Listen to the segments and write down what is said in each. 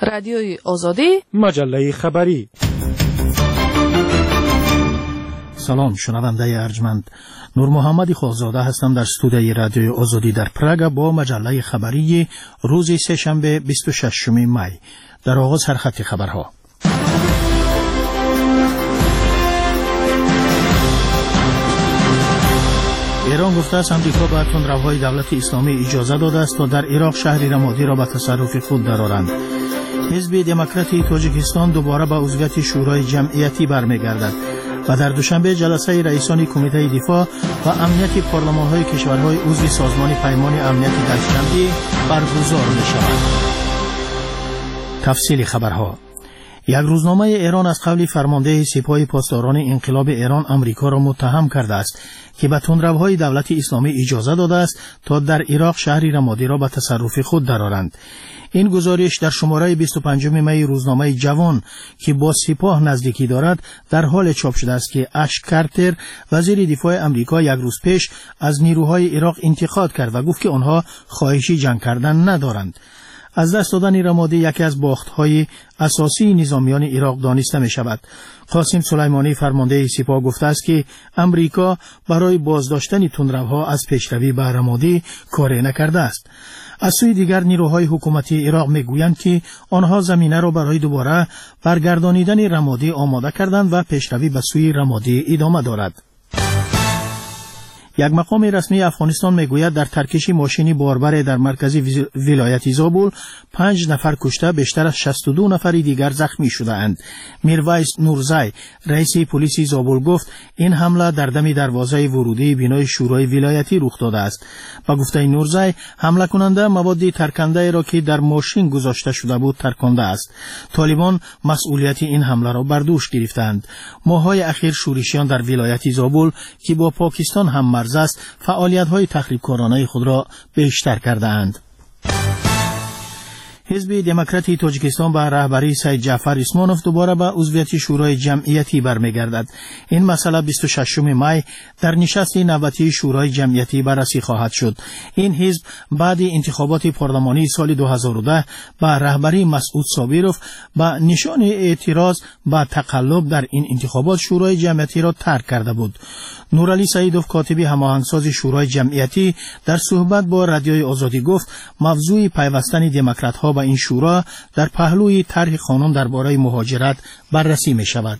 رادیوی آزادی، مجله خبری. سلام شنونده ارجمند، نور محمد خواهزاده هستم در استودیوی رادیوی آزادی در پراگ با مجله خبری روز سه‌شنبه 26 می. در آغاز سرخط خبرها. ایران گفته است آمریکا به تندروهای دولت اسلامی اجازه داده است تا در عراق شهر رمادی را به تصرف خود درآورند. حزب دموکراتی تاجیکستان دوباره به عضویت شورای جمعیتی برمیگردد و در دوشنبه جلسه رئیسان کمیته دفاع و امنیت پارلمان‌های کشورهای عضو سازمان پیمان امنیت دستجمعی برگزار می‌شود. تفصیل خبرها. یک روزنامه ایران از قبل فرمانده سپاه پاسداران انقلاب ایران آمریکا را متهم کرده است که به تندروهای دولت اسلامی اجازه داده است تا در عراق شهر رمادی را به تصرف خود درآورند. این گزارش در شماره 25 می روزنامه جوان که با سپاه نزدیکی دارد در حال چاپ شده است که اش کارتر وزیر دفاع آمریکا یک روز پیش از نیروهای عراق انتقاد کرد و گفت که آنها خواهشی جنگ کردن ندارند. از دست دادن رمادی یکی از باخت‌های اساسی نظامیان عراق دانسته می شود. قاسم سلیمانی فرمانده سپاه گفته است که امریکا برای بازداشتن تندروها از پیشروی به رمادی کاری نکرده است. از سوی دیگر نیروهای حکومتی عراق میگویند که آنها زمینه را برای دوباره برگردانیدن رمادی آماده کردند و پیشروی به سوی رمادی ادامه دارد. یک مقام رسمی افغانستان میگوید در ترکش ماشینی باربر در مرکز ولایت زابل 5 نفر کشته بیشتر از 62 نفر دیگر زخمی شده اند. میرویس نورزی رئیس پلیس زابل گفت این حمله در دم دروازه ورودی بینای شورای ولایتی رخ داده است. با گفته نورزی حمله کننده مواد ترکنده را که در ماشین گذاشته شده بود ترکانده است. طالبان مسئولیت این حمله را بر دوش گرفتند. ماه‌های اخیر شورشیان در ولایت زابل که با پاکستان هم مرز است فعالیت‌های تخریبکارانه خود را بیشتر کرده‌اند. حزب دموکراتی تاجیکستان به رهبری سید جعفر اسمانوف دوباره به عضویت شورای جمعیتی برمیگردد. این مسئله 26 می در نشست نوبتی شورای جمعیتی بررسی خواهد شد. این حزب بعد انتخابات پارلمانی سال 2010 به رهبری مسعود صابروف به نشان اعتراض به تقلب در این انتخابات شورای جمعیتی را ترک کرده بود. نورعلی سعیدوف کاتب هماهنگساز شورای جمعیتی در صحبت با رادیوی آزادی گفت موضوع پیوستن دموکرات‌ها به این شورا در پهلوی طرح قانون درباره مهاجرت بررسی می شود.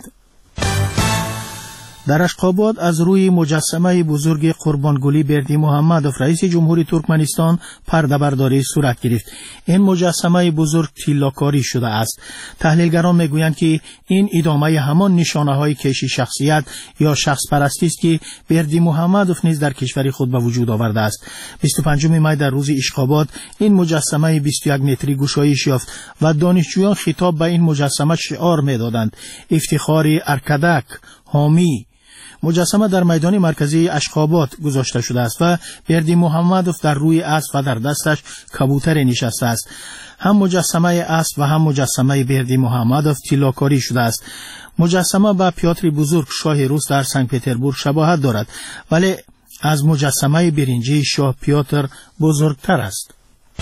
در اشقاباد از روی مجسمه بزرگ قربانگلی بردی محمدوف رئیس جمهوری ترکمنستان پرده برداری صورت گرفت. این مجسمه بزرگ طلاکاری شده است. تحلیلگران میگویند که این ادامه همان نشانه‌های کشی شخصیت یا شخص پرستی است که بردی محمدوف نیز در کشور خود به وجود آورده است. 25 می در روز اشقاباد این مجسمه 21 متری گشایش یافت و دانشجویان خطاب به این مجسمه شعار می‌دادند: افتخار ارکدک، حامی. مجسمه در میدان مرکزی اشقاباد گذاشته شده است و بردی محمدوف در روی اسب و در دستش کبوتر نشسته است. هم مجسمه اسب و هم مجسمه بردی محمدوف طلاکاری شده است. مجسمه به پیاتر بزرگ شاه روس در سن پتربورگ شباهت دارد ولی از مجسمه برنجی شاه پیاتر بزرگتر است.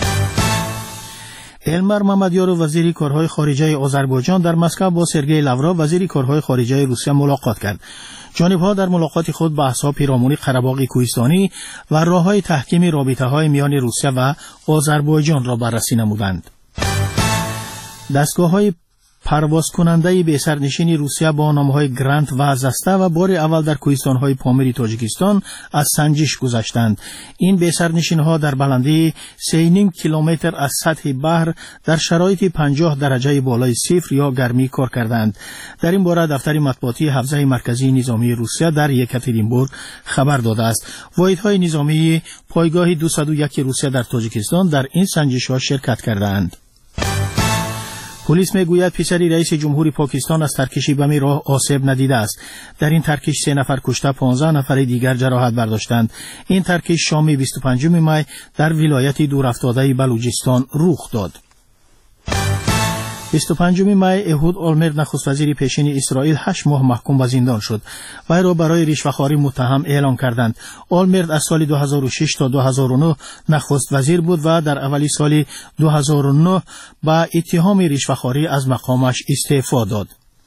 المر ممدیارو وزیر کارهای خارجه آذربایجان در مسکو با سرگئی لاوروف وزیر کارهای خارجه روسیه ملاقات کرد. جانب‌ها در ملاقات خود بحث‌ها پیرامون قره‌باغ کوهستانی و راه‌های تحکیم رابطه‌های میان روسیه و آذربایجان را بررسی نمودند. دستگاه‌های پرواز کننده به سرنشین روسیه با نام‌های گرانت و زسته و بار اول در کوهستان‌های پامیر تاجیکستان از سنجش گذشتند. این به سرنشین‌ها در بلندی 3.5 کیلومتر از سطح بحر در شرایط 50 درجه بالای صفر یا گرمی کار کردند. در این باره دفتر مطبوعاتی حوزه مرکزی نظامی روسیه در یکاترینبورگ خبر داده است. واحدهای نظامی پایگاه 201 روسیه در تاجیکستان در این سنجش‌ها شرکت کردند. پلیس میگوید پسری رئیس جمهوری پاکستان از ترکشی بم راه آسیب ندیده است. در این ترکش 3 نفر کشته 15 نفر دیگر جراحت برداشتند. این ترکش شام 25 می در ولایت دورافتاده بلوچستان رخ داد. 25 می اهود اولمرت نخست وزیر پیشین اسرائیل 8 ماه محکوم به زندان شد. وی را برای رشوه‌خواری متهم اعلام کردند. اولمرت از سال 2006 تا 2009 نخست وزیر بود و در اوایل سال 2009 با اتهام رشوه‌خواری از مقامش استعفا داد.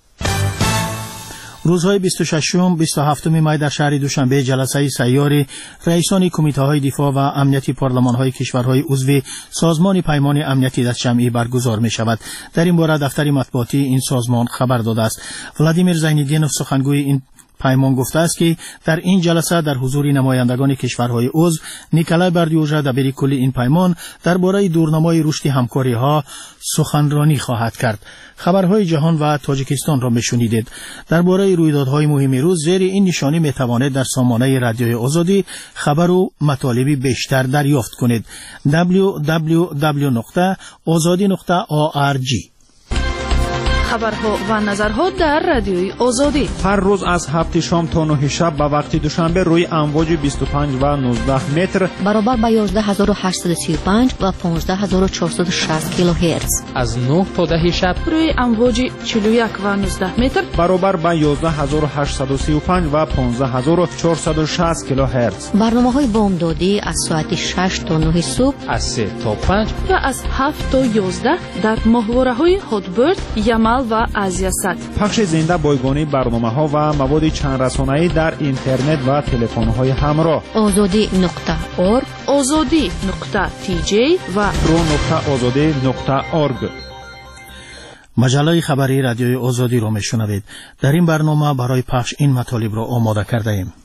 روزهای 26 و 27 می در شهر دوشنبه جلسه سیار رئیسان کمیته‌های دفاع و امنیتی پارلمان‌های کشورهای عضو سازمان پیمان امنیتی دستجمعی برگزار می‌شود. در این باره دفتر مطبوعاتی این سازمان خبر داده است. ولادیمیر زینالدینوف سخنگوی این پیمان گفته است که در این جلسه در حضور نمایندگان کشورهای عضو نیکولای بردیوژا دبیر کل این پیمان درباره دورنمای رشد همکاری‌ها سخنرانی خواهد کرد. خبرهای جهان و تاجیکستان را میشنیدید. درباره رویدادهای مهم روز زیر این نشانی میتوانید در سامانه رادیوی آزادی خبر و مطالبی بیشتر دریافت کنید. www.azadi.org. خبرها و نظرها در رادیوی آزادی هر روز از 7 شام تا 9 شب به وقت دوشنبه روی امواج 25 و 19 متر برابر با 11835 و 15460 کیلوهرتز، از 9 تا 10 شب روی امواج 41 و 19 متر برابر با 11835 و 15460 کیلوهرتز. برنامه‌های بامدادی از ساعت 6 تا 9 صبح، از 3 تا 5 و از 7 تا 11 در ماهواره‌های هاتبرد، یمل و آزیاسات. پخش زنده بایگانی برنامه‌ها و مواد چند رسانه‌ای در اینترنت و تلفن‌های همراه. azadi.org، azadi.tj و pro.azadi.org. مجله خبری رادیوی آزادی را میشنوید. در این برنامه برای پخش این مطالب را آماده کرده ایم.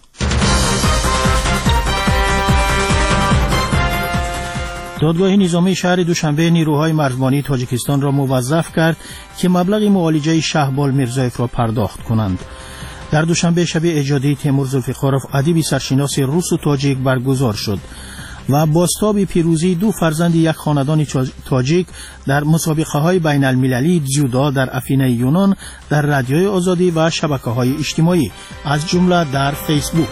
دادگاه نظامی شهر دوشنبه نیروهای مرزبانی تاجیکستان را موظف کرد که مبلغ معالجه شهبال میرزایف را پرداخت کنند. در دوشنبه شب ایجادی تیمور ذوالفقارov ادیب سرشناس روس و تاجیک برگزار شد و بازتاب پیروزی دو فرزند یک خاندان تاجیک در مسابقه‌های بین المللی جودو در افینه یونان در رادیوی آزادی و شبکه‌های اجتماعی از جمله در فیسبوک.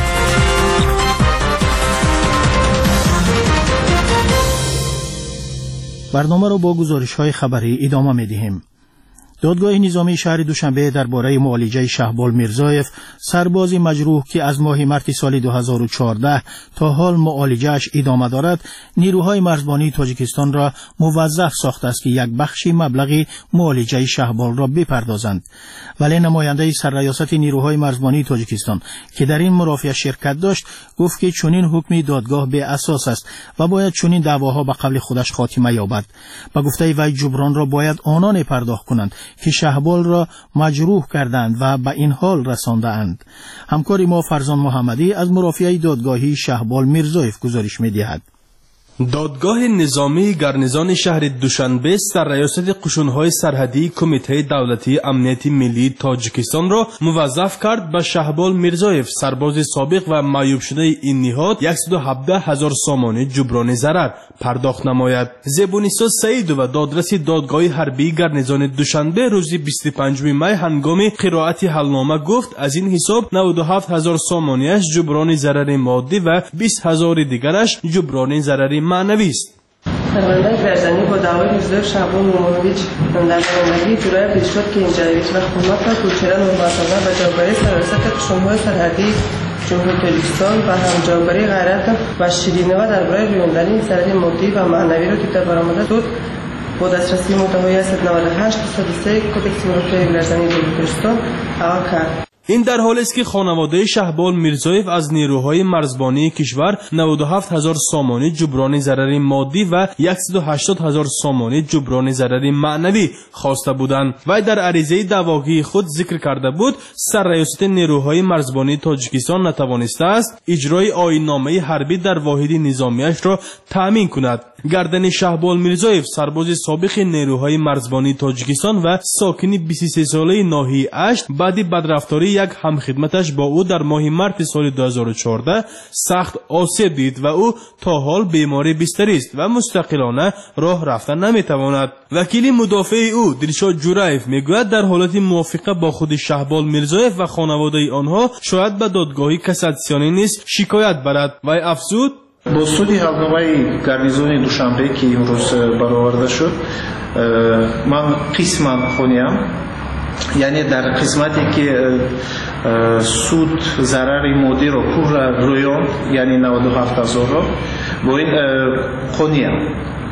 برنامه را با گزارش‌های خبری ادامه می‌دهیم. دادگاه نظامی شهر دوشنبه درباره معالجه شهبال میرزایف، سربازی مجروح که از ماه مارس سال 2014 تا حال معالجه‌اش ادامه دارد، نیروهای مرزبانی تاجیکستان را موظف ساخته است که یک بخشی مبلغ معالجه شهبال را بپردازند. ولی نماینده سرریاست نیروهای مرزبانی تاجیکستان که در این مرافعه شرکت داشت گفت که چنین حکم دادگاه به اساس است و باید چنین دعواها به قبل خودش خاتمه یابد. با گفته وی جبران را باید آنان پرداخت کنند که شهبال را مجروح کردند و به این حال رساندند. همکار ما فرزان محمدی از مرافعه دادگاهی شهبال میرزایف گزارش می‌دهد. دادگاه نظامی گرنیزان شهر دوشنبه در ریاست قشون‌های سرحدی کمیته دولتی امنیتی ملی تاجیکستان را موظف کرد به شهبال میرزایف، سرباز سابق و معیوب شده این نهاد، 117,000 سامان جبران ضرر پرداخت نماید. زبونیسا سعید و دادرس دادگاه حربی گرنیزان دوشنبه روز 25 می هنگام قرائت حلنامه گفت از این حساب 97,000 سامانیش جبران ضرر مادی و 20,000 دیگرش جبران ضرر معنوی است. پرونده برزنی با دعوای میرزایف شهبال مومنوویچ در نمایندگی جورای پیشرفت کینجاویچ و حکومت و کوچران نورماسازان و جابری سرریاست قشون‌های سرحدی جمهوری تاجیکستان و همجابری غیرت و شیرینه و درباره رویاندن ضرر مادی و معنوی را که در برآمده بود با دسترسی مدعای 198 103 کدکس مرافعه برزنی تاجیکستان اعلام کرد. این در حالی است که خانواده شهبال میرزایف از نیروهای مرزبانی کشور 97,000 سامانی جبران ضرر مادی و 180,000 سامانی جبران ضرر معنوی خواسته بودند. و در عریضه دعواگی خود ذکر کرده بود سرریاست نیروهای مرزبانی تاجیکستان نتوانسته است اجرای آیین‌نامه حربی در واحد نظامیش را تأمین کند. گردن شهبال میرزایف، سرباز سابق نیروهای مرزبانی تاجیکستان و ساکن 23 ساله ناحیه اشت، بعد بدرفتاری یک همخدمتش با او در ماه مارس سال 2014 سخت آسیب دید و او تا حال بیماری بستری است و مستقلانه راه رفتن نمیتواند. وکیل مدافع او دلشاد جورایف میگوید در حالت موافقه با خود شهبال میرزایف و خانواده آنها شاید به دادگاه کاساسیونی نیز شکایت برد. و افزود با سود حلقه‌های گارنیزون دوشنبه که امروز برآورده شد من قسما خونیم، یعنی در قسمتی که سود ضرر مادی رو پور رویان یعنی 97,000 رو با این خونیم،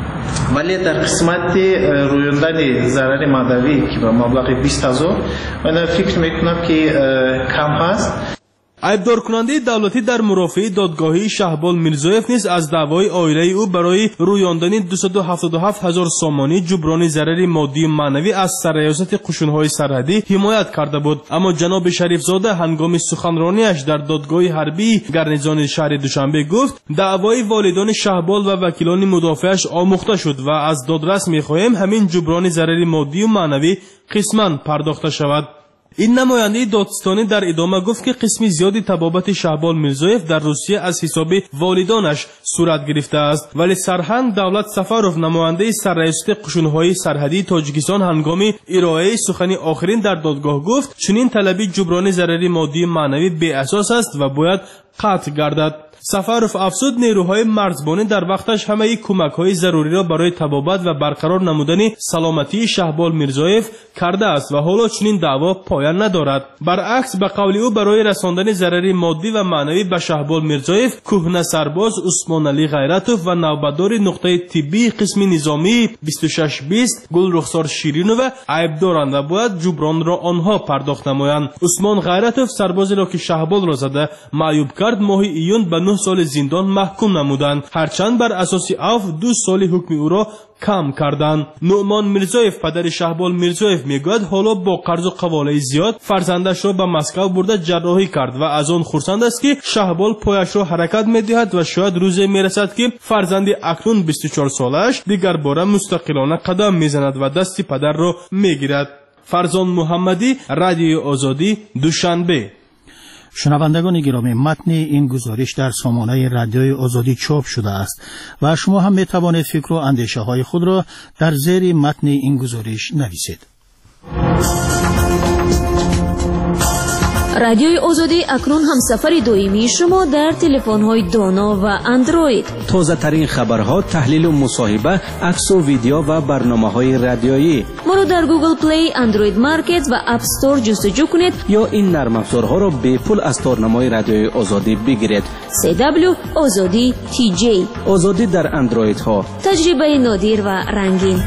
ولی در قسمت رویاندن ضرر مادوی که به مبلغ 20,000 من فکر میکنم که کم هست. عیبدار کننده دولتی در مرافعه دادگاهی شهبال میرزایف نیز از دعوای عائله او برای رویاندن 277,000 سامانی جبران ضرر مادی و معنوی از سرریاست قشون‌های سرحدی حمایت کرده بود، اما جناب شریف زاده هنگام سخنرانیش در دادگاه حربی گارنیزون شهر دوشنبه گفت دعوای والدان شهبال و وکیلان مدافعش آموخته شد و از دادرس می‌خواهیم همین جبران ضرر مادی و معنوی قسماً پرداخته شود. این نماینده دادستانی در ادامه گفت که قسمی زیادی تبابت شهبال میرزایف در روسیه از حساب والدانش صورت گرفته است، ولی سرهنگ دولت سفروف نماینده سرریاست قشون‌های سرحدی تاجیکستان هنگام ارائه سخن آخرین در دادگاه گفت چنین طلبی جبران ضرر مادی و معنوی بی اساس است و باید قطع گردد. سفروف افزود نیروهای مرزبانی در وقتش همه کمک‌های ضروری را برای تبابت و برقرار نمودن سلامتی شهبال میرزایف کرده است و حالا چنین دعوا پایان ندارد. برعکس به قول او برای رساندن ضرر مادی و معنوی به شهبال میرزایف کهنه سرباز عثمان علی غیرتوف و نوبتدار نقطه طبی قسم نظامی 2620 گل رخسار شیرینو و عیبدارند و باید جبران را آنها پرداخت نمایند. عثمان غیرتوف سربازی را که شهبال را زده معیوب کرد ماه ایون به 9 سال زندان محکوم نمودند، هرچند بر اساس عفو 2 سال حکم او را کم کردند. نعمان میرزایف پدر شهبال میرزایف میگوید حالا با قرض و قواله زیاد فرزندش را به مسکو برده جراحی کرد و از آن خرسند است که شهبال پایش را حرکت میدهد و شاید روزی میرسد که فرزند اکنون 24 سالش دیگر باره مستقلانه قدم میزند و دست پدر را میگیرد. فرزان محمدی، رادیوی آزادی، دوشنبه. شنوندگان گرامی، متن این گزارش در سامانه رادیوی آزادی چاپ شده است و شما هم می توانید فکر و اندیشه های خود را در زیر متن این گزارش نویسید. رادیوی آزادی اکنون هم سفر دائمی شما در تلفن‌های دانا و اندروید. تازه ترین خبرها، تحلیل و مصاحبه، عکس و ویدیو و برنامه‌های رادیویی. ما رو در گوگل پلی، اندروید مارکت و اپ استور جستجو کنید یا این نرم افزارها را به پول از تارنمای رادیوی آزادی بگیرید. CW آزادی TJ آزادی در اندروید ها. تجربه نادر و رنگین.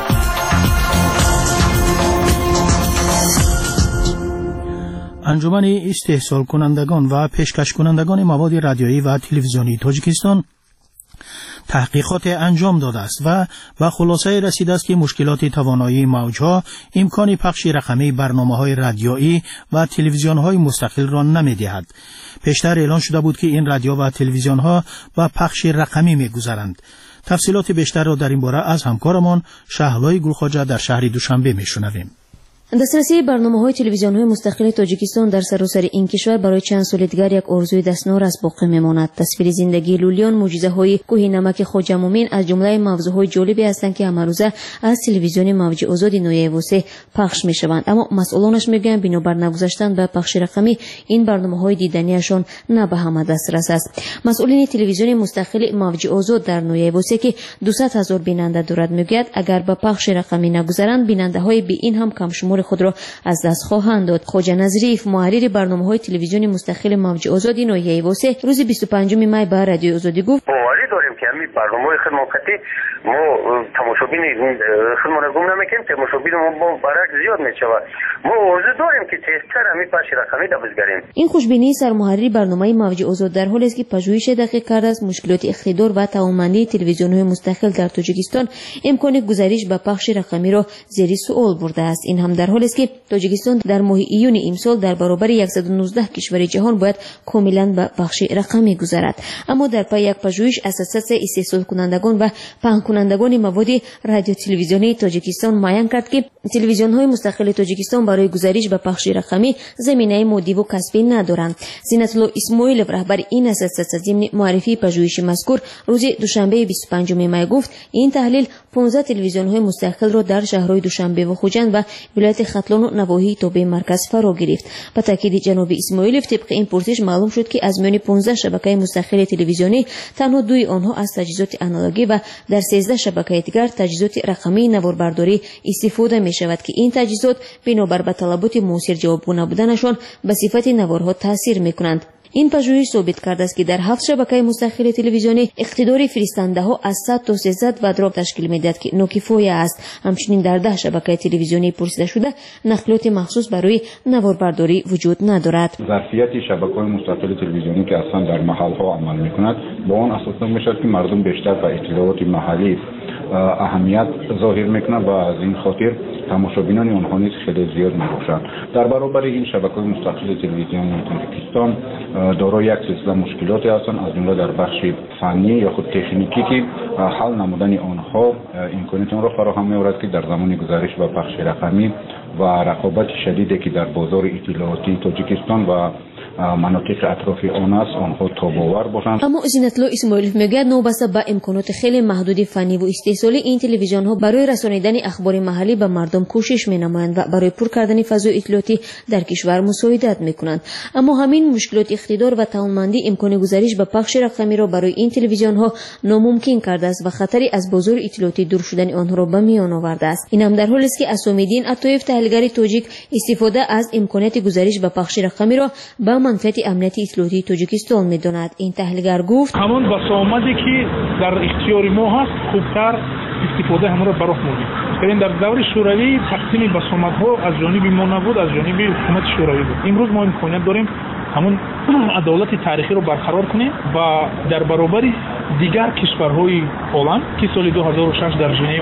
انجمن استحصال کنندگان و پیشکش کنندگان مواد رادیویی و تلویزیونی تاجیکستان تحقیقات انجام داده است و به خلاصه رسیده است که مشکلات توانایی موجها امکان پخش رقمی برنامه‌های رادیویی و تلویزیون‌های مستقل را نمی‌دهد. پیشتر اعلان شده بود که این رادیو و تلویزیون‌ها به پخش رقمی می‌گذرند. تفصیلات بیشتر را در این باره از همکارمان شهلای گلخواجه در شهر دوشنبه می‌شنویم. دسترسی برنامه‌های تلویزیون‌های مستقل تاجیکستان در سراسر این کشور برای چند سال دیگر یک آرزوی دستنار است باقی می‌ماند. تصویر زندگی لولیان، معجزه‌های کوه نمک خواجه مومن از جمله موضوع‌های جالبی هستند که امروزه از تلویزیون موج آزاد نویوسه پخش می‌شوند، اما مسئولانش میگن بنابر نگذاشتن به پخش رقمی این برنامه‌های دیدنیشان نه به همه دسترس است. مسئولین تلویزیون مستقل موج آزاد در نویوسه که 200,000 بیننده دارد میگوید اگر به پخش رقمی نگذارند بیننده‌های به این هم کم شمار خود را از دست خواهند داد. خواجه نظریف، محرر برنامه‌های تلویزیون مستقل موج آزاد نویوسه روز 25 می به رادیو آزادی گفت باوری داریم که همین برنامه‌های خدماتی ما تماشابین خدمت گم نمیکنیم، تماشابین ما برعکس زیاد میشود. ما آرزو داریم که چهتر همین پخش رقمی را بگیریم. این خوشبینی سرمحرر برنامه موج آزاد در حالی است که پژوهش دقیق کرده است مشکلات اقتدار و توانمندی تلویزیون‌های مستقل در تاجیکستان امکان گذریش به پخش رقمی را زیر سوال برده است. این هم در حالی است که تاجیکستان در ماه ایون امسال در برابر 119 کشور جهان باید کاملا به بخش رقمی گذرد، اما در پی یک پژوهش اساسات استحصال کنندگان و پهن کنندگان مواد رادیو تلویزیونی تاجیکستان معین کرد که تلویزیون‌های مستقل تاجیکستان برای گزارش به پخش رقمی زمینه مادی و کسبی ندارند. زینت الله اسماعیلوف رهبر این اساسات ضمن معرفی پژوهش مذکور روز دوشنبه 25 می گفت این تحلیل 15 تلویزیون‌های مستقل را در شهرهای دوشنبه و خوجند و ولایت ولایت ختلان و نواحی تا به مرکز فرا گرفت. به تاکید جناب اسماعیلوف طبق این پرسش معلوم شد که از میان 15 شبکه مستقل تلویزیونی تنها 2 آنها از تجهیزات آنالوگی و در 13 شبکه دیگر تجهیزات رقمی نواربرداری استفاده می شود که این تجهیزات بنابر به طلبات موثر جوابگو نبودنشان به صفت نوارها تاثیر می کنند. این پژوهش ثابت کرده است که در 7 شبکه مستقل تلویزیونی اقتدار فرستنده ها از 100 تا 300 وات تشکیل می‌دهد که ناکفایه است. همچنین در 10 شبکه تلویزیونی پرسیده شده نقلات مخصوص برای نواربرداری وجود ندارد. ظرفیت شبکه‌های مستقل تلویزیونی که اصلا در محل‌ها عمل می‌کند با آن اساسا می‌شود که مردم بیشتر به اطلاعات محلی اهمیت ظاهر میکنه و از این خاطر تماشابینان آنها نیز خیلی زیاد میباشند. در برابر این شبکه‌های مستقل تلویزیونی تاجیکستان دارای یک سلسله مشکلاتی هستند، از جمله در بخش فنی یا خود تکنیکی که حل نمودن آنها امکانات آن را فراهم می‌آورد که در زمان گزارش و پخش رقمی و رقابت شدیدی که در بازار اطلاعاتی تاجیکستان و مناطق اطراف آن است آنها تاب‌آور باشند. اما زینت‌الله اسماعیلوف میگوید نوبسته به امکانات خیلی محدود فنی و استحصالی این تلویزیون‌ها برای رسانیدن اخبار محلی به مردم کوشش می‌نمایند و برای پر کردن فضای اطلاعاتی در کشور مساعدت می‌کنند. اما همین مشکلات اقتدار و توانمندی امکان گزارش به پخش رقمی را برای این تلویزیون‌ها ناممکن کرده است و خطری از بازار اطلاعاتی دور شدن آنها را به میان آورده است. این هم در حالی است که اسام‌الدین عطایف تحلیلگر تاجیک استفاده از امکانات گزارش به پخش رقمی را به منفعت امنیت اطلاعاتی تاجیکستان می‌داند. این تحلیلگر گفت همون بسامدی که در اختیار ما هست خوبتر استفاده همون را براه موندیم. ببین در دور شوروی تقسیم بسامدها از جانب ما نبود، از جانب حکومت شوروی بود. امروز ما امکانیت داریم همون عدالت تاریخی رو برقرار کنیم و در برابر دیگر کشورهای عالم که سال 2006 در ژنو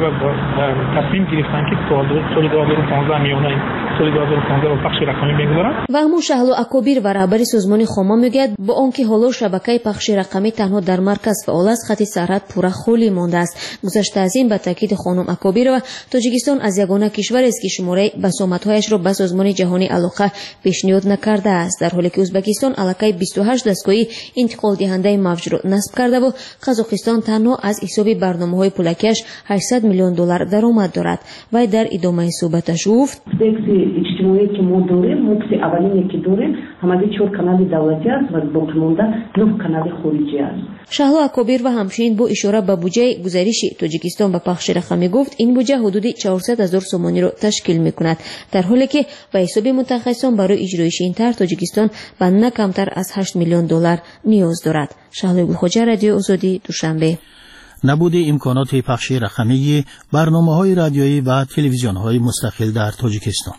تصمیم گرفتن که سال 2015 میانه سال 2015 رو پخش رقمی بگذارن. و همون شهلا اکابیر و رهبر سازمان خاما میگوید با آنکه حالا شبکه پخش رقمی تنها در مرکز فعال است، خط سرحد پورا خالی مانده است. گذشته از این به تاکید خانم اکابیر و تاجیکستان از یگانه کشور است که شماره بسامدهایش را به سازمان جهانی علاقه پیشنهاد نکرده است، در حالی که ازبکستان علاقه 28 دستگاهی انتقال دهنده موج را نصب کرده و قزاقستان تنها از حساب برنامه‌های پولکش 800 میلیون دلار درآمد دارد. و در ادامه صحبتش گفت اجتماعی که ما داریم مکس اولی که داریم همه 4 کانال دولتی است و باقی مانده 9 کانال خارجی است. شهلا اکابیر و همچنین با اشاره به بودجه گزارش تاجیکستان به پخش رقمی گفت این بودجه حدود 400,000 سومانی را تشکیل می‌کند، در حالی که به حساب متخصصان برای اجرایش این طرح تاجیکستان به نه کمتر از 8 میلیون دلار نیاز دارد. شهلا گلخوجه، رادیو آزادی، دوشنبه. نبود امکانات پخش رقمی برنامه‌های رادیویی و تلویزیون‌های مستقل در تاجیکستان.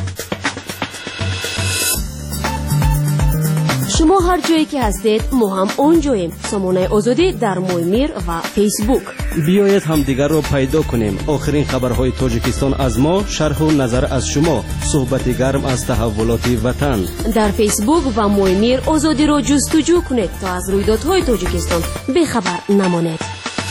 شما هر جایی که هستید ما هم اونجاییم. سامانه آزادی در مویمیر و فیسبوک. بیایید همدیگر را پیدا کنیم. آخرین خبرهای تاجیکستان از ما، شرح و نظر از شما، صحبت گرم از تحولات وطن. در فیسبوک و مویمیر آزادی را جستجو کنید تا از رویدادهای تاجیکستان بی‌خبر نمانید.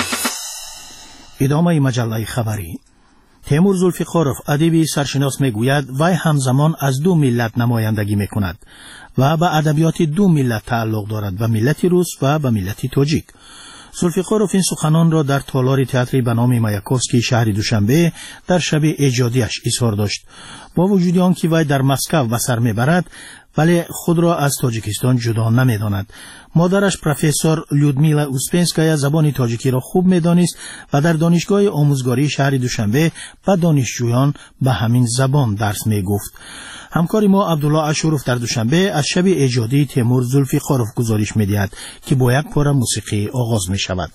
ادامه مجله خبری. تیمور زلفیقارف ادیب سرشناس میگوید وی همزمان از 2 ملت نمایندگی میکند و به ادبیات 2 ملت تعلق دارد، و ملت روس و به ملت تاجیک. زلفیقارف این سخنان را در تالار تئاتری به نام مایاکوفسکی شهر دوشنبه در شب ایجادیش اظهار داشت. با وجود آنکه وی در مسکو به سر میبرد ولی خود را از تاجیکستان جدا نمیداند. مادرش پروفسور لودمیلا اوسپنسکایا زبان تاجیکی را خوب میدانست و در دانشگاه آموزگاری شهر دوشنبه به دانشجویان به همین زبان درس میگفت. همکار ما عبدالله اشوروف در دوشنبه از شب ایجادی تیمور زلفیقارف گزارش میدهد که با یک پاره موسیقی آغاز می شود.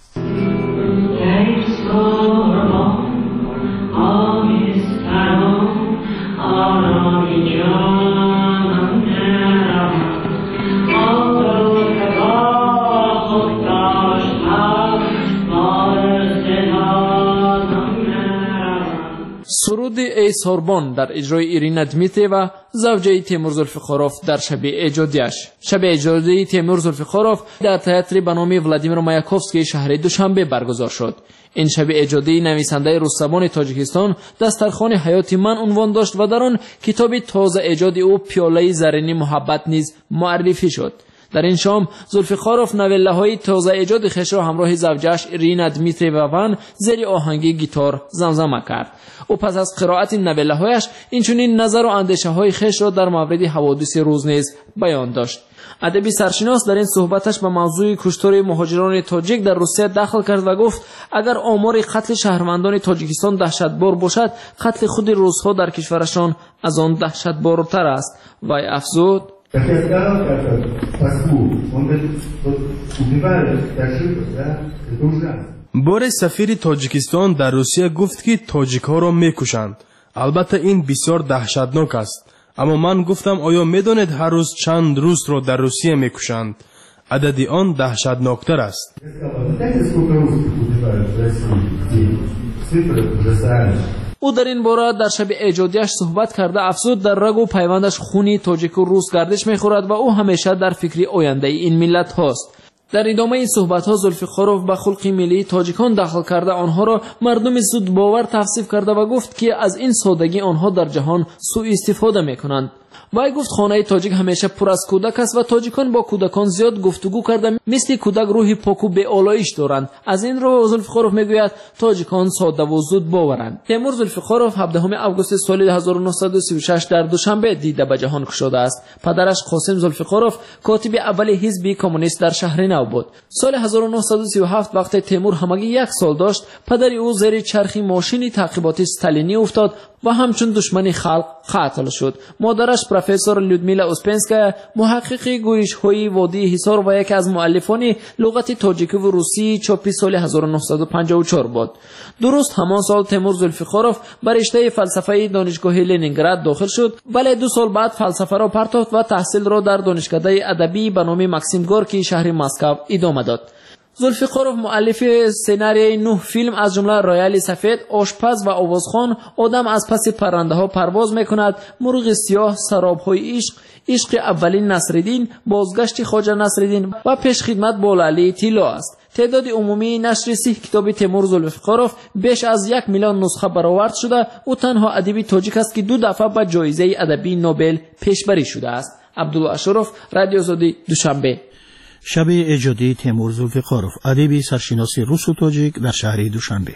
سرود ای سوربن در اجرای ایرینا دمیتریوا زوجه تیمور زلفیقارف در شب ایجادیش. شب ایجادی تیمور زلفیقارف در تئاتر به نام ولادیمیر مایاکوفسکی شهر دوشنبه برگزار شد. این شب ایجادی نویسنده روس زبان تاجیکستان دسترخوان حیات من عنوان داشت و در آن کتاب تازه ایجاد او پیاله زرینی محبت نیز معرفی شد. در این شام زولفیقاروف نویله‌های تازه ایجاد خویش را همراه زوجش ایرینا دمیتریووا زیر آهنگ گیتار زمزمه کرد. او پس از قرائت نویله‌هایش اینچنین نظر و اندیشه‌های خویش را در مورد حوادث روز نیز بیان داشت. ادبی سرشناس در این صحبتش به موضوع کشتار مهاجران تاجیک در روسیه دخل کرد و گفت اگر آمار قتل شهروندان تاجیکستان دهشتبار باشد، قتل خود روس‌ها در کشورشان از آن دهشتبارتر است. و افزود بار سفیر تاجیکستان در روسیه گفت که تاجیک ها را میکشند. البته این بسیار دهشتناک است. اما من گفتم آیا میدانید هر روز چند روس را در روسیه میکشند؟ عدد آن دهشتناکتر است. او در این باره در شب ایجادیش صحبت کرده افزود در رگ و پیوندش خونی تاجیک و روس گردش میخورد و او همیشه در فکر آینده این ملت هاست. در ادامه این صحبت ها زولفیقاروف به خلق ملی تاجیکان دخل کرده آنها را مردم زود باور توصیف کرده و گفت که از این سادگی آنها در جهان سوء استفاده میکنند. وی گفت خانه تاجیک همیشه پر از کودک است و تاجیکان با کودکان زیاد گفتگو کرده مثل کودک روحی پاک و بی‌آلایش دارند. از این رو زولفیقاروف میگوید تاجیکان ساده و زود باورند. تیمور زولفیقاروف 17 آگوست سال 1936 در دوشنبه دیده به جهان گشوده است. پدرش قاسم زولفیقاروف کاتب اول حزب کمونیست در شهر نو بود. سال 1937 وقتی تیمور همگی 1 سال داشت، پدر او زیر چرخ ماشین تعقیبات استالینی افتاد و همچون دشمن خلق قتل شد. مادرش پروفسور لودمیلا اوسپنسکا محقق گویش‌های وادی حصار و یکی از مؤلفان لغت تاجیکی و روسی چاپی سال 1954 بود. درست همان سال تیمور زولفیقاروف بر رشته فلسفه دانشگاه لنینگراد داخل شد، ولی 2 سال بعد فلسفه را پرتافت و تحصیل را در دانشکده ادبی به نام ماکسیم گورکی شهر مسکو ادامه داد. زولفیقاروف مؤلف سناریوی 9 فیلم از جمله رایال سفید، آشپز و آوازخوان، آدم از پس پرنده ها پرواز میکند، مرغ سیاه، سرابهای عشق، عشق اولین نصرالدین، بازگشت خواجه نصرالدین و پیشخدمت با لعلی طلا است. تعداد عمومی نشر 30 کتاب تیمور زولفیقاروف بیش از 1 میلیون نسخه برآورد شده. او تنها ادیب تاجیک است که 2 دفعه به جایزه ادبی نوبل پیشبری شده است. عبدالله اشرف، رادیو آزادی، دوشنبه. شب ایجادی تیمور زولفیقاروف، ادیب سرشناس روس و تاجیک در شهر دوشنبه.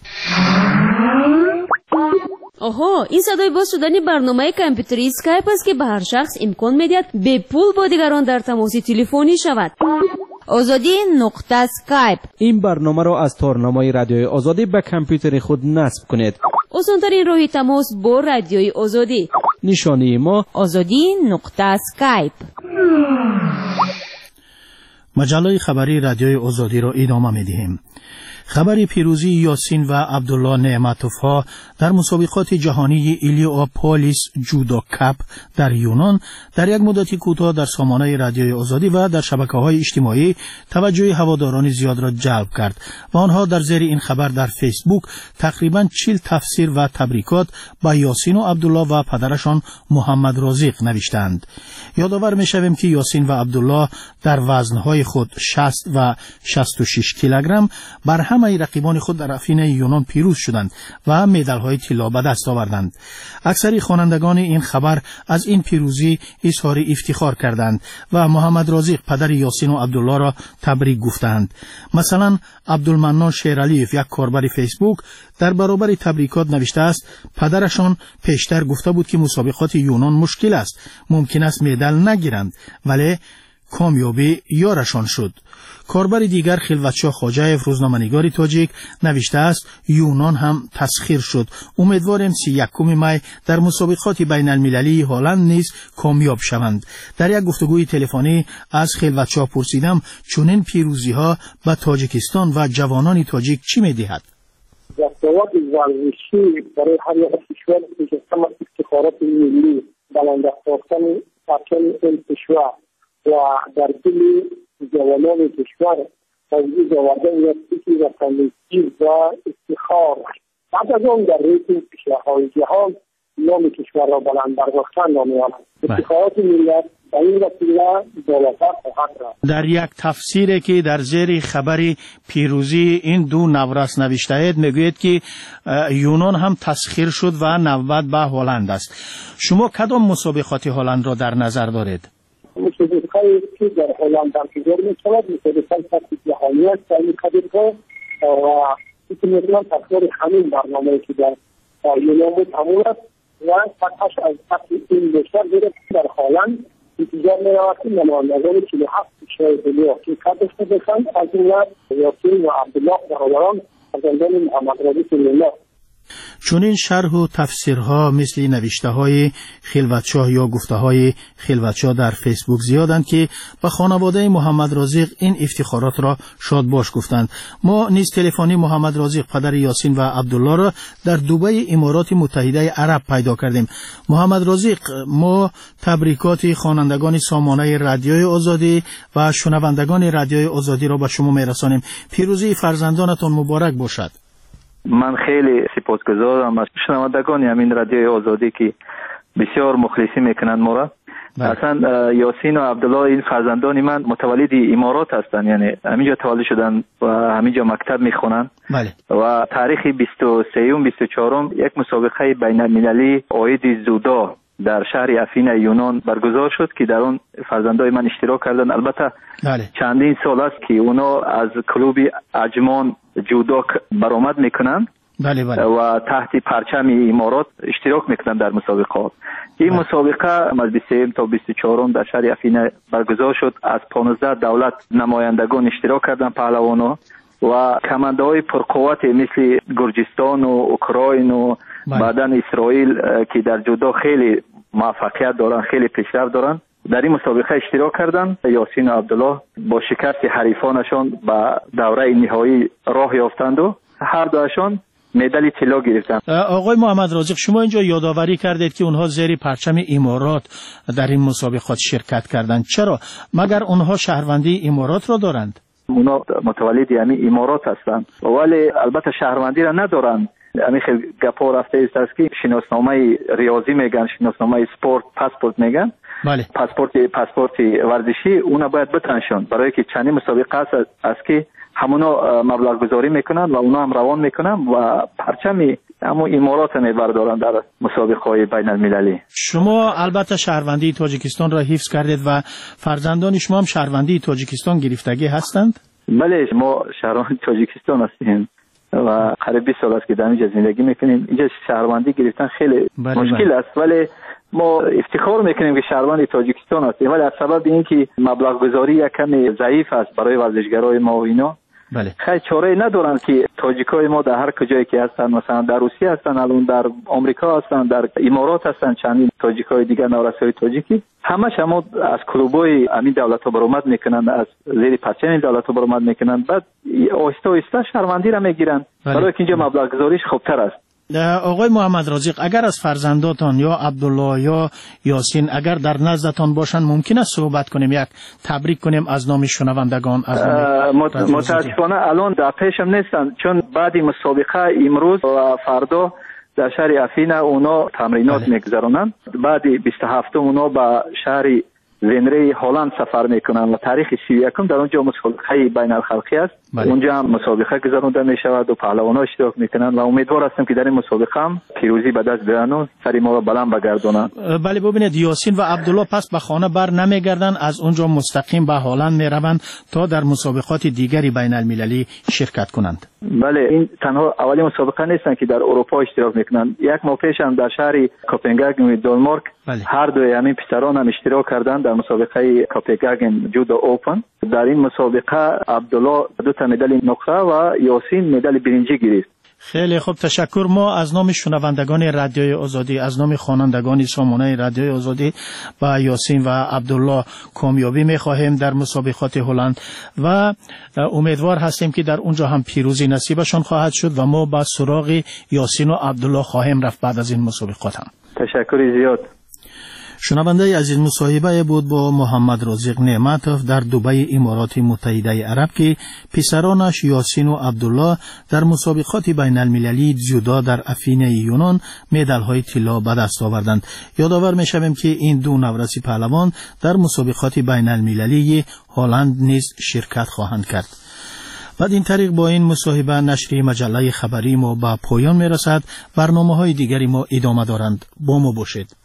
آها، این صدای باز شدن برنامه کامپیوتری اسکایپ است که به هر شخص امکان میدهد به پول با دیگران در تماس تلفنی شود. آزادی نقطه اسکایپ. این برنامه را از تارنامه رادیوی آزادی به کامپیوتر خود نصب کنید. آسان‌ترین راه تماس با رادیوی آزادی. نشانی ما آزادی نقطه اسکایپ. مجله خبری رادیوی آزادی را ادامه می‌دهیم. خبر پیروزی یاسین و عبدالله نعمتوفا در مسابقات جهانی ایلیوپولیس جودو کپ در یونان در یک مدت کوتاه در سامانه رادیوی آزادی و در شبکه‌های اجتماعی توجه هواداران زیاد را جلب کرد و آنها در زیر این خبر در فیسبوک تقریباً 40 تفسیر و تبریکات به یاسین و عبدالله و پدرشان محمد رازق نوشتند. یادآور می‌شویم که یاسین و عبدالله در وزن‌های خود 60 و 66 کیلوگرم بر همه رقیبان خود در افین یونان پیروز شدند و مدال‌های طلا به دست آوردند. اکثر خوانندگان این خبر از این پیروزی اظهار افتخار کردند و محمد رازق پدر یاسین و عبدالله را تبریک گفتند. مثلا عبدالمنان شیرعلیف، یک کاربر فیسبوک، در برابر تبریکات نوشته است پدرشان پیشتر گفته بود که مسابقات یونان مشکل است، ممکن است مدال نگیرند، ولی کامیابی یارشان شد. کاربر دیگر خلوتشاه خواجه‌اف، روزنامه‌نگار تاجیک، نوشته است یونان هم تسخیر شد. امیدواریم 31 می در مسابقات بین المللی هلند نیز کامیاب شوند. در یک گفتگوی تلفنی از خلوتشاه پرسیدم چنین پیروزی‌ها به تاجیکستان و جوانان تاجیک چی می‌دهد؟ دستاورد ورزشی برای هر یک کشور مجسم افتخارات ملی، بلند ساختن پرچم این کشور و در دل جوانان کشور توجیه آوردن یک فکر وطنی‌ستی و افتخار. بعد از آن در ریتم کشورهای جهان نام کشور را بلند برداشتن نامی‌آورد. افتخارات ملت به این وسیله بالاتر خواهد رفت. در یک تفسیری که در زیر خبر پیروزی این دو نورس نوشته اید میگوید که یونان هم تسخیر شد و نوبت به هلند است. شما کدام مسابقات هلند را در نظر دارید؟ مسابقه که در هلند برگزار می‌شود، مسابقه سطح جهانی است در این کادرها و میتونم تکرار همین برنامه‌ای که در یونان بود همون است و فتحش از سطح این بیشتر گرفت در هلند انتظار می‌رود که نمایندگان 47 کشور دنیا شرکت داشته باشند، از این یاسین و عبدالله برادران فرزندان محمد رضا سلیمان. چون این شرح و تفسیرها مثل نوشته‌های خلوتشاه یا گفته‌های خلوتشاه در فیسبوک زیادند که به خانواده محمد رازق این افتخارات را شاد باش گفتند. ما نیز تلفنی محمد رازق پدر یاسین و عبدالله را در دبی امارات متحده عرب پیدا کردیم. محمد رازق، ما تبریکات خوانندگان سامانه رادیوی آزادی و شنوندگان رادیوی آزادی را به شما میرسانیم. پیروزی فرزندانتان مبارک باشد. من خیلی سپاسگزارم از شنوندگان همین رادیوی آزادی که بسیار مخلصی میکنند ما را. اصلا یاسین و عبدالله این فرزندان من متولد امارات هستند، یعنی همینجا تولد شدن و همینجا مکتب میخونن. و تاریخ 23-24 یک مسابقه بین المللی عاید زودا در شهر افین یونان برگزار شد که در اون فرزندای من اشتراک کردن. البته چندین سال است که اونا از کلوب اجمان جودو برآمد میکنن و تحت پرچم امارات اشتراک میکنن در مسابقات. این مسابقه از 23 تا 24 در شهر افین برگزار شد. از 15 دولت نمایندگان اشتراک کردن، پهلوانا و کمانده های پرقوت مثل گرجستان و اوکراین و بعدن اسرائیل که در جودو خیلی موفقیت دارن، خیلی پیشرفت دارن، در این مسابقه اشتراک کردن. یاسین و عبدالله با شکست حریفانشان به دوره نهایی راه یافتند و هر دوشان مدال طلا گرفتند. آقای محمد رازق، شما اینجا یادآوری کردید که اونها زیر پرچم امارات در این مسابقات شرکت کردند. چرا؟ مگر اونها شهروندی امارات را دارند؟ اونا متولد یعنی امارات هستند ولی البته شهروندی را ندارند. همین خیلی گپا رفته است که شناسنامه ریاضی میگن، شناسنامه سپورت پاسپورت میگن. بله. پاسپورت ورزشی اونا باید بتنشون، برای که چندین مسابقه است که همونا مبلغ گذاری میکنن و اونا هم روان میکنن و پرچم همو امارات میبردارن در مسابقه های بین المللی. شما البته شهروندی تاجیکستان را حفظ کردید و فرزندان شما هم شهروندی تاجیکستان گرفتگی هستند؟ بله، ما شهروند تاجیکستان هستیم و قریب 20 سال است که در اینجا زندگی میکنیم. اینجا شهروندی گرفتن خیلی مشکل است، ولی ما افتخار میکنیم که شهروند تاجیکستان هستیم، ولی از سبب اینکه مبلغ گذاری یک کمی ضعیف است برای ورزشگرای ما و اینا، خیلی چاره ندارن که تاجیکای ما در هر کجایی که هستن، مثلا در روسیه هستن، الان در آمریکا هستن، در امارات هستن، چندین تاجیکای دیگر نورسای تاجیکی همش هم از کلوبای همین دولت‌ها برآمد میکنن، از زیر پرچم این دولت‌ها برآمد میکنن، بعد آهسته آهسته شهروندی را میگیرن برای که اینجا مبلغ گذاریش خوبتر است. آقای محمد رازق، اگر از فرزنداتان یا عبدالله یا یاسین اگر در نزدتان باشن ممکن است صحبت کنیم، یک تبریک کنیم از نام شنوندگان؟ متاسفانه الان در پیشم نیستن، چون بعد مسابقه امروز و فردا در شهر افین اونا تمرینات میگذرونن. بعد 27 اونا به شهر وینری هلند سفر میکنن و تاریخ 31 در اونجا مسابقه بین الخلقی است. اونجا هم مسابقه گذرانده میشود و پهلوانا اشتراک میکنن و امیدوار هستم که در این مسابقه هم پیروزی به دست بیارن و سری ما را بلند بگردونن. بله، ببینید یاسین و عبدالله پس به خانه بر نمیگردن، از اونجا مستقیم به هلند میروند تا در مسابقات دیگری بین المللی شرکت کنند. بله، این تنها اولی مسابقه نیستن که در اروپا اشتراک میکنن. یک ماه پیش هم در شهر کوپنهاگن دانمارک هر دوی همین پسران هم اشتراک کردن در مسابقه کوپنهاگن جودو اوپن. در این مسابقه عبدالله 2 مدال نقره و یاسین مدال برنجی گرفت. خیلی خوب، تشکر. ما از نام شنوندگان رادیوی آزادی، از نام خوانندگان سامانه رادیوی آزادی با یاسین و عبدالله کامیابی می‌خواهیم در مسابقات هلند و امیدوار هستیم که در اونجا هم پیروزی نصیبشان خواهد شد و ما با سراغ یاسین و عبدالله خواهیم رفت بعد از این مسابقات هم. تشکر زیاد. شنونده عزیز، مصاحبه بود با محمد رازق نعمتوف در دبی امارات متحده عرب که پسرانش یاسین و عبدالله در مسابقات بین المللی جودو در افین یونان مدال‌های طلا به دست آوردند. یادآور می‌شویم که این دو نورسی پهلوان در مسابقات بین المللی هلند نیز شرکت خواهند کرد. بعد این طریق با این مصاحبه نشریه مجله خبری ما به پایان می‌رسد. برنامه‌های دیگری ما ادامه دارند. با ما باشید.